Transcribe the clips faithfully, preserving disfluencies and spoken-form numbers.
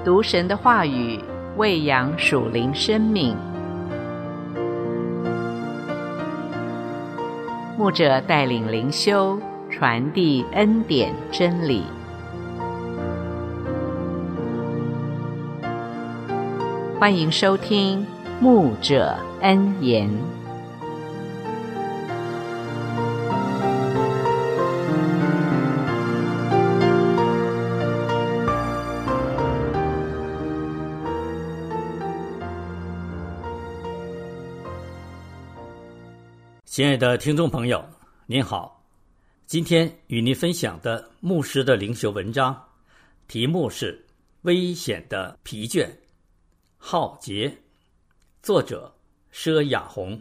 读神的话语，喂养属灵生命。牧者带领灵修，传递恩典真理。欢迎收听牧者恩言。 亲爱的听众朋友，您好，今天与您分享的牧师的灵修文章，题目是危险的疲倦，浩劫，作者佘雅红。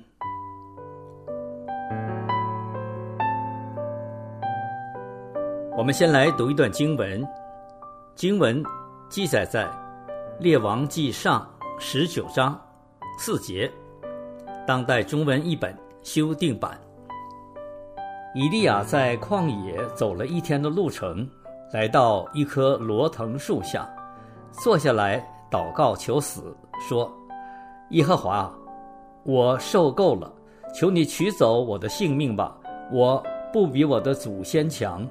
我们先来读一段经文，经文记载在列王纪上十九章四节，当代中文译本修订版。以利亚在旷野走了一天的路程，来到一棵罗藤树下，坐下来祷告求死，说：耶和华，我受够了，求你取走我的性命吧，我不比我的祖先强。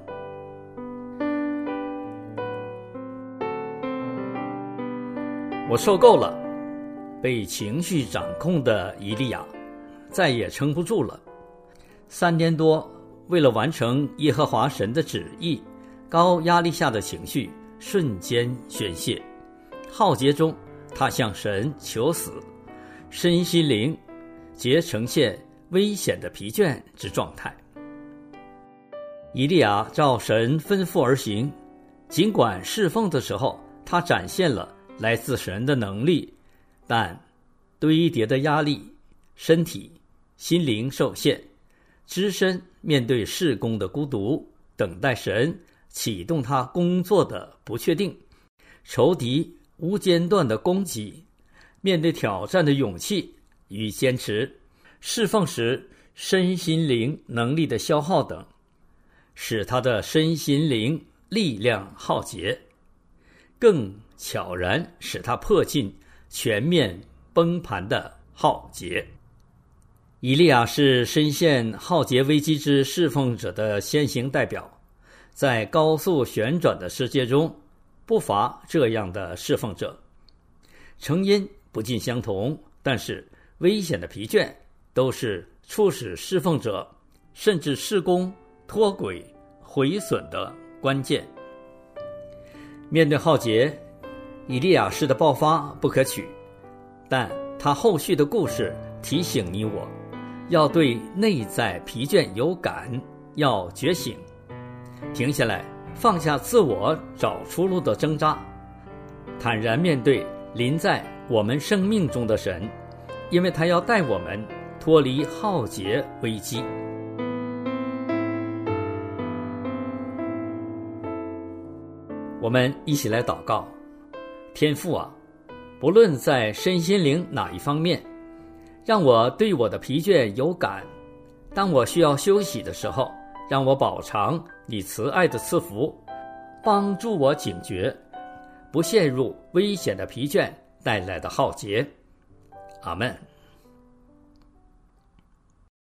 我受够了。被情绪掌控的以利亚再也撑不住了，三年多，为了完成耶和华神的旨意，高压力下的情绪瞬间宣泄。浩劫中，他向神求死，身心灵皆呈现危险的疲倦之状态。以利亚照神吩咐而行，尽管侍奉的时候，他展现了来自神的能力，但堆叠的压力，身体心灵受限，只身面对事工的孤独，等待神启动他工作的不确定，仇敌无间断的攻击，面对挑战的勇气与坚持，侍奉时身心灵能力的消耗等，使他的身心灵力量耗竭，更悄然使他迫近全面崩盘的浩劫。以利亚是深陷浩劫危机之侍奉者的先行代表，在高速旋转的世界中，不乏这样的侍奉者，成因不尽相同，但是危险的疲倦都是促使侍奉者甚至事工脱轨毁损的关键。面对浩劫，以利亚式的爆发不可取，但他后续的故事提醒你我，要对内在疲倦有感，要觉醒，停下来，放下自我找出路的挣扎，坦然面对临在我们生命中的神，因为他要带我们脱离浩劫危机。我们一起来祷告。天父啊，不论在身心灵哪一方面，让我对我的疲倦有感，当我需要休息的时候，让我饱尝你慈爱的赐福，帮助我警觉，不陷入危险的疲倦带来的浩劫。阿们。